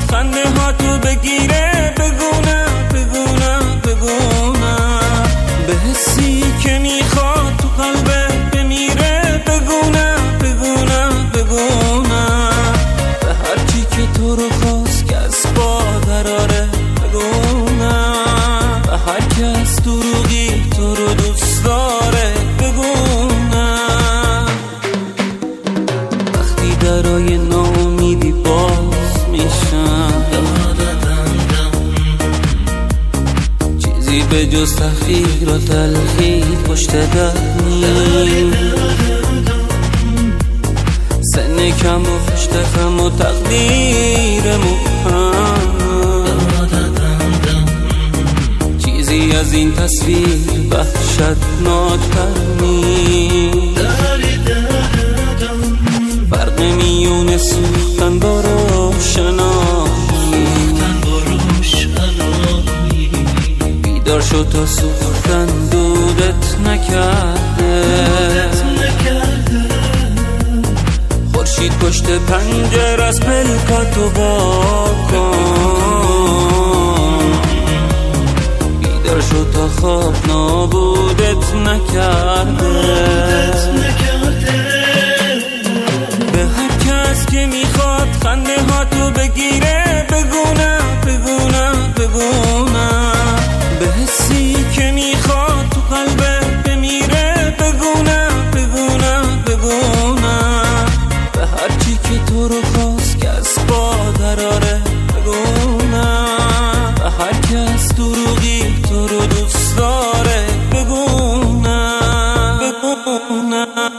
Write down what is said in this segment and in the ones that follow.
خنده ها تو بگیره، بگونم بگونم بگونم به حسی که میخواد تو قلبت بمیره، بگونم بگونم بگونم به هرچی که تو رو خواست که از پا دراره، بگونم به هر کس دروغی تو رو دوست داره، بگونم وقتی درای ناامیدی باز میشن، چیزی به جز تحقیر و تلخی پشت در نیست، سن کم و پشت خم و تقدیر مبهم، چیزی از این تصویر وحشتناک‌تر نیست. فرق میون سوختن با روشنایی، بیدار شد تا سوختن دودت نکرده، خورشید پشت پنجره از پلکاتو وا کن، بیدار شد تا خواب نابودت نکرده. به هر کس که میخواد خنده ها تو بگیره، بگونم بگونم بگونم به حسی که میخواد تو قلبت بمیره، بگونم بگونم بگونم به هرچی که تو رو خواست که از پا دراره، بگونم به هر کس دروغی تو رو دوست داره، بگونم بگونم.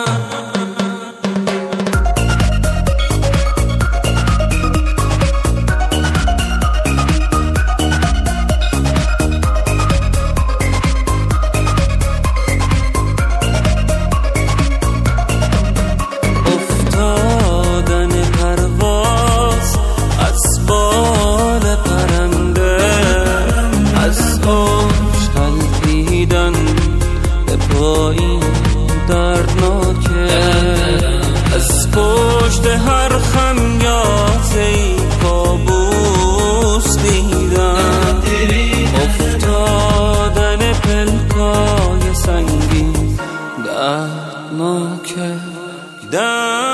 این دردناکه از پشت هر خمیازه‌ای کابوس دیدم، افتادن پلکای سنگین دردناکه.